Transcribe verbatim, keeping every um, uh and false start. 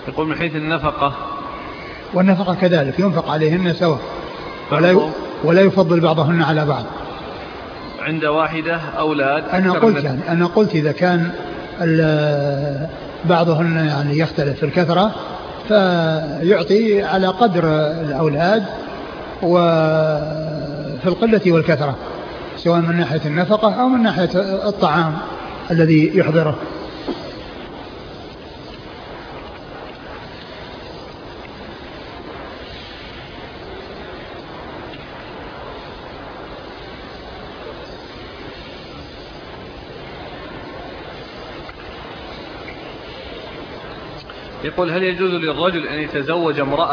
يقول من حيث النفقة. والنفقة كذلك ينفق عليهن سواء ولا ولا يفضل بعضهن على بعض. عند واحدة أولاد. أنا قلت يعني أنا قلت إذا كان بعضهن يعني يختلف في الكثرة فيعطي على قدر الأولاد وفي القلة والكثرة، سواء من ناحية النفقة أو من ناحية الطعام الذي يحضره. يقول هل يجوز للرجل أن يتزوج امرأة